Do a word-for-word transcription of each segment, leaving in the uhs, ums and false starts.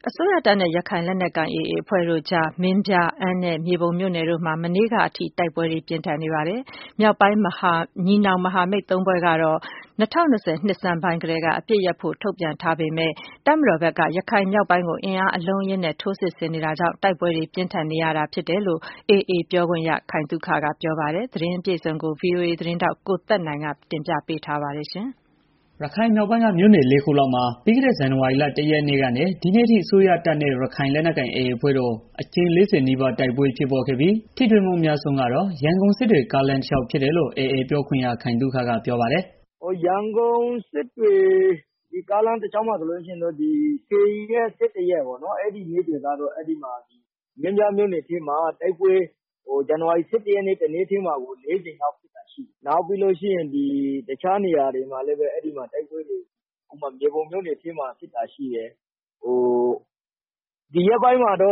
အစိုးရတပ်နဲ့ရခိုင်လက်နက်ကိုင် အေအေ အဖွဲ့တို့ကြား မင်းပြား၊ အမ်းနဲ့ မြေပုံမြို့နယ်တို့မှာ မနေ့ကအထိ တိုက်ပွဲတွေ ပြင်းထန်နေပါတယ်။ မြောက်ပိုင်းညီနောင်မဟာမိတ်သုံးဖွဲ့ကတော့ ၂၀၂၀ နှစ်ဆန်းပိုင်းကတည်းက အပစ်ရပ်ဖို့ ထုတ်ပြန်ထားပေမဲ့ တပ်မတော်ဘက်က ရခိုင်မြောက်ပိုင်းကို အင်အားအလုံးအရင်းနဲ့ ထိုးစစ်ဆင်နေတာကြောင့် တိုက်ပွဲတွေ ပြင်းထန်နေရတာဖြစ်တယ်လို့ အေအေ ပြောခွင့်ရ ခိုင်သုခက ပြောပါတယ်။ သတင်းအပြည့်အစုံကို ဗွီအိုအေသတင်းထောက် ကိုသက်နိုင်က တင်ပြပေးထားပါတယ်။ရခိုင်မြောက်ပိုင်းက မြို့နယ် လေးခုလောက်မှာ ပြီးခဲ့တဲ့ ဇန်နဝါရီလ ၁ ရက်နေ့ကနေ ဒီနေ့အထိ အစိုးရတပ်နဲ့ ရခိုင်လက်နက်ကိုင် အေအေ အဖွဲ့တို့ အကြိမ် ၄၀ နီးပါး တိုက်ပွဲဖြစ်ပွားခဲ့ပြီး ထိတွေ့မှုအများဆုံးကတော့ ရန်ကုန်-စစ်တွေ ကားလမ်းတလျှောက်ဖြစ်တယ်လို့ အေအေ ပြောခွင့်ရ ခိုင်သုခက ပြောပါတယ်။ "ရန်ကုန်-စစ်တွေ ကားလမ်းတလျှောက်မှာဆိုလို့ရှိရင်တော့ ၁၀ ရက် ၁၁ ရက်ပေါ့နော်။ အဲဒီနေ့တွေကတော့ အဲဒီမှာ မင်းပြားမြို့နယ်ထဲမှာ တိုက်ပွဲ ဇန်နဝါရီ ၁၁ ရက်နေ့ တနေ့တည်းမှာကို လေးကြိမ်လောက်ဖြစ်တာရှိတယ်။ နောက်ပြီးတော့ တခြားနေရာတွေမှာလည်း အဲဒီမှာ တိုက်ပွဲတွေ ဥပမာ မြေပုံမြို့နယ်ထဲမှာ ဖြစ်တာရှိတယ်။ ဒီရက်ပိုင်းမှာတော့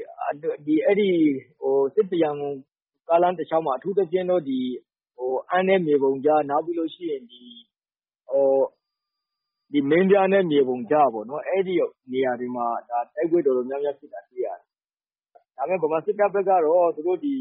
စစ်တွေ ရန်ကုန်ကားလမ်းတလျှောက်မှာ အထူးသဖြင့်တော့ အမ်းနဲ့ မြေပုံကြား နောက်ပြီးတော့ မင်းပြားနဲ့ မြေပုံကြားပေါ့နော်။ အဲဒီနေရာတွေမှာ တိုက်ပွဲတော်တော်များများဖြစ်တာတွေ့ရတယ်။ ဒါပေမဲ့ ဗမာစစ်တပ်ဘက်ကတော့ သူတို့ ဇ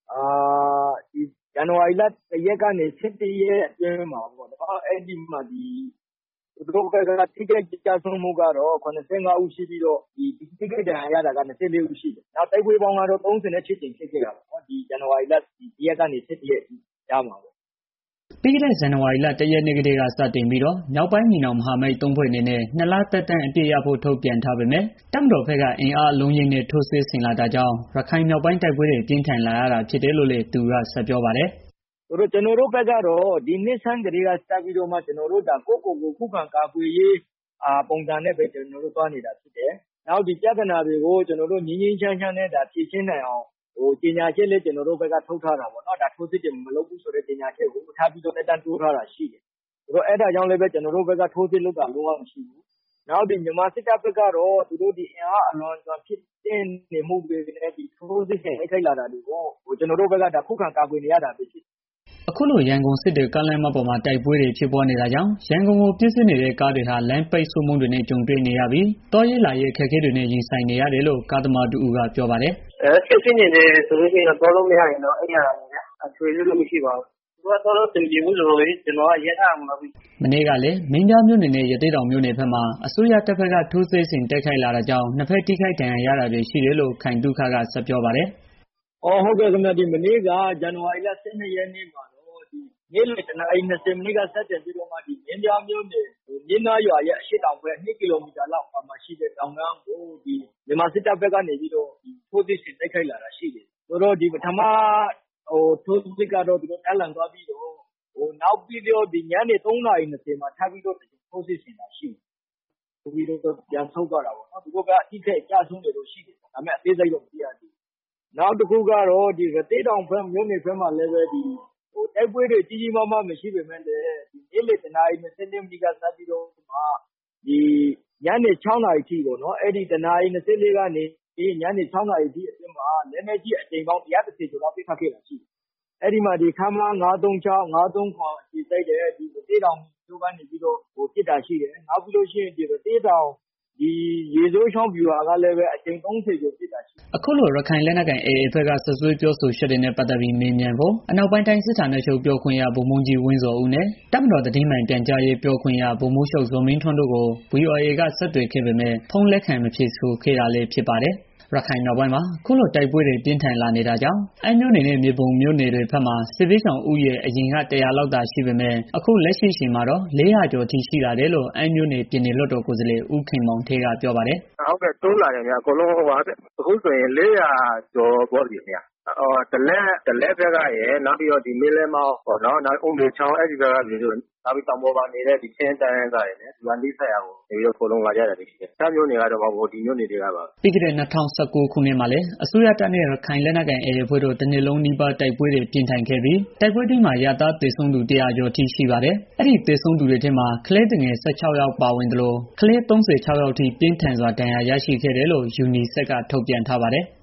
န်နဝါရီလ ၁ ရက်ကနေ ၁၁ ရက်အတွင်းမှာပေါ့နော် အဲဒီမှာ သူတို့ဘက်က ထိခိုက်ကျဆုံးမှုကတော့ ၇၅ ဦးရှိပြီးတော့ ထိခိုက်ဒဏ်ရာရတာက ၂၄ ဦးရှိတယ်။ နောက်တိုက်ပွဲပေါင်းကတော့ ၃၈ ကြိမ်ဖြစ်ခဲ့တာပေါ့နော်။ ဒီဇန်နဝါရီလ ၁ ရက်ကနေ ၁၁ ရက်ကြားမှာပေါ့။ " ပြီးခဲ့တဲ့ ဇန်နဝါရီလ ၁ ရက်နေ့ကတည်းက စတင်ပြီးတော့ မြောက်ပိုင်းညီနောင်မဟာမိတ် သုံးဖွဲ့အနေနဲ့ ၂ လ သက်တမ်း အပစ်ရပ်ဖို့ ထုတ်ပြန်ထားပေမဲ့ တပ်မတော်ဘက်က အင်အားအလုံးအရင်းနဲ့ ထိုးစစ်ဆင်လာတာကြောင့် ရခိုင်မြောက်ပိုင်း တိုက်ပွဲတွေ ပြင်းထန်လာရတာဖြစ်တယ်လို့လည်း သူက ဆက်ပြောပါတယ်။ "ကျနော်တို့ဘက်ကတော့ ဒီနှစ်ဆန်းကတည်းက စပြီးတော့မှ ကျနော်တို့ ကိုယ့်ကိုယ်ကို ခုခံကာကွယ်ရေး ပုံစံနဲ့ပဲ ကျနော်တို့ သွားနေတာဖြစ်တယ်။ နောက်ဒီပြဿနာတွေကို ကျနော်တို့ ငြိမ်းငြိမ်းချမ်းချမ်းနဲ့ ဖြေရှင်းနိုင်အောင် ကြေညာချက်လည်း ကျနော်တို့ဘက်က ထုတ်ထားတာပေါ့နော်။ ထိုးစစ်တွေ မလုပ်ဘူးဆိုတဲ့ ကြေညာချက်ကို ထပ်ပြီးတော့ သက်တမ်းတိုးထားတာရှိတယ်။ အဲဒါကြောင့်လည်း ကျနော်တို့ဘက်က ထိုးစစ်လုပ်တာ လုံးဝမရှိဘူး။ နောက်မြန်မာစစ်တပ်ဘက်ကတော့ သူတို့ အင်အားအလွန်အကျွံ ဖြည့်တင်းနေမှုတွေနဲ့ ထိုးစစ်ဆင်တိုက်ခိုက်လာတာတွေကို ကျနော်တို့ဘက်က ခုခံကာကွယ်နေရတာပဲဖြစ်တယ်။ " အခုလို ရန်ကုန်-စစ်တွေ ကားလမ်းမပေါ်မှာ တိုက်ပွဲတွေ ဖြစ်ပွားနေတာကြောင့် ရန်ကုန်ကို ပြေးဆွဲနေတဲ့ ကားတွေဟာ လမ်းပိတ်ဆို့မှုတွေနဲ့ ကြုံတွေ့နေရပြီး သွားရေးလာရေး အခက်အခဲတွေနဲ့ ရင်ဆိုင်နေရတယ်လို့ ကားသမားတဦးက ပြောပါတယ်။ "စစ်ဖြစ်နေတယ်ဆိုလို့ရှိရင် သွားလို့မရရင်တော့ အိပ်ရတာပေါ့ဗျာ။ ထွေအုပ်လည်းမရှိပါဘူး။ အခုက သွားလို့အဆင်မပြေဘူးဆိုတော့လေ ကျနော်က ရပ်ထားရမှာပဲ။ " မနေ့ကလည်း မင်းပြားမြို့နယ်နဲ့ ရသေ့တောင်မြို့နယ်ဘက်မှာ အစိုးရတပ်ဘက်က ထိုးစစ်ဆင်တိုက်ခိုက်လာတာကြောင့် နှစ်ဘက် ထိခိုက်ဒဏ်ရာရတာတွေ ရှိတယ်လို့ ခိုင်သုခက ဆက်ပြောပါတယ်။ "ဟုတ်ကဲ့ခင်ဗျာ။ မနေ့က ဇန်နဝါရီလ ၁၂ ရက်နေ့မှာတော့ နေ့လယ် ၁ နာရီ ၂၀ မိနစ်က စတင်ပြီးတော့မှ မင်းပြားမြို့နယ် မြစ်နားရွာရဲ့ အရှေ့တောင်ဘက် ၂ ကီလိုမီတာလောက်မှာရှိတဲ့ တောင်တန်းကို မြန်မာစစ်တပ်ဘက်ကနေပြီးတော့ ထိုးစစ်ဆင်တိုက်ခိုက်လာတာရှိတယ်။ ပထမထိုးစစ်ကတော့ သူတို့ တပ်လန်သွားပြီးတော့ နောက်ပြီးတော့ ညနေ ၃ နာရီ ၂၀ မှာ ထပ်ပြီးတော့ ထိုးစစ်ဆင်တာရှိတယ်။ ထိုးပြီးတော့ ပြန်ဆုတ်သွားတာပေါ့နော်။ သူတို့ဘက်က အထိအခိုက်အကျအဆုံးတွေတော့ ရှိတယ်။ ဒါပေမဲ့ အသေးစိတ်တော့ မသိရသေးဘူး။ နောက်တစ်ခုကတော့ ရသေ့တောင်မြို့နယ်ဘက်မှာလည်း တိုက်ပွဲတွေ ကြီးကြီးမားမားမရှိပေမဲ့လည်း နေ့လယ် ၁ နာရီ ၂၂ မိနစ်က စပြီးတော့မှ ညနေ ၆ နာရီအထိပေါ့နော် အဲဒီ ၁ နာရီ ၂၄ ကနေ ညနေ ၆ နာရီအထိအတွင်းမှာ လက်နက်ကြီး အကြိမ်ပေါင်း ၁၁၀ ကျော်လောက် ပစ်ခတ်ခဲ့တာရှိတယ်။ အဲဒီမှာ ခမရ ၅၃၆၊ ၅၃၇ အခြေစိုက်တဲ့ ရသေ့တောင်မြို့ကနေပြီးတော့ ပစ်တာရှိတယ်။ နောက်ပြီးတော့ ရသေ့တောင် ရေစိုးချောင်းဗျူဟာကလည်း အကြိမ် ၃၀ ကျော်ပစ်တာရှိတယ်။ " အခုလို ရခိုင်လက်နက်ကိုင် အေအေ ဘက်က စွပ်စွဲပြောဆိုချက်တွေနဲ့ ပတ်သတ်ပြီး မေးမြန်းဖို့ အနောက်ပိုင်းတိုင်းစစ်ဌာနချုပ် ပြောခွင့်ရ ဗိုလ်မှူးကြီး ဝင်းဇော်ဦးနဲ့ တပ်မတော် သတင်းမှန်ပြန်ကြားရေး ပြောခွင့်ရ ဗိုလ်မှူးချုပ် ဇော်မင်းထွန်းတို့ကို ဗွီအိုအေက ဆက်သွယ်ခဲ့ပေမဲ့ ဖုန်းလက်ခံ မဖြေဆိုခဲ့တာလည်း ဖြစ်ပါတယ်။ ရခိုင်မြောက်ပိုင်းမှာ အခုလို တိုက်ပွဲတွေ ပြင်းထန်လာနေတာကြောင့် အမ်းမြို့နယ်နဲ့ မြေပုံမြို့နယ်တွေဘက်မှာ စစ်ဘေးရှောင်ဦးရေ အရင်က ၁၀၀ လောက်သာရှိပေမဲ့ အခုလက်ရှိအချိန်မှာတော့ ၄၀၀ ကျော်အထိ ရှိလာတယ်လို့ အမ်းမြို့နယ် ပြည်နယ်လွှတ်တော်ကိုယ်စားလှယ် ဦးခင်မောင်ဌေးက ပြောပါတယ်။ "ဟုတ်ကဲ့ တိုးလာတယ်ခင်ဗျာ။ အခုဆိုရင် ၄၀၀ ကျော်သွားပြီခင်ဗျာ။ ဒလက်ဘက်ကရယ် နောက်ပြီးတော့ မင်းလက်မောက် အုန်းမေချောင်း အဲဒီဘက်ကလူတွေ နောက်ပြီး တောင်ပေါ်မှာနေတဲ့ ချင်းတိုင်းရင်းသားတွေ ရွာနီးစပ်ရာကို ခိုလုံလာကြတာရှိတယ်။ တခြားမြို့နယ်ကတော့ မဟုတ်ဘူး ဒီမြို့နယ်တွေကပါပဲ။ " ပြီးခဲ့တဲ့ ၂၀၁၉ ခုနှစ်မှာလည်း အစိုးရတပ်နဲ့ ရခိုင်လက်နက်ကိုင် အေအေ အဖွဲ့တို့ တနှစ်လုံးနီးပါး တိုက်ပွဲတွေ ပြင်းထန်ခဲ့ပြီး တိုက်ပွဲအတွင်းမှာ အရပ်သားသေဆုံးသူ ၁၀၀ ကျော်အထိ ရှိပါတယ်။ အဲဒီသေဆုံးသူတွေထဲမှာ ကလေးသူငယ် ၁၆ ယောက် ပါဝင်သလို ကလေး ၃၆ ယောက်အထိ ပြင်းထန်စွာ ဒဏ်ရာရရှိခဲ့တယ်လို့ ယူနီဆက်က ထုတ်ပြန်ထားပါတယ်။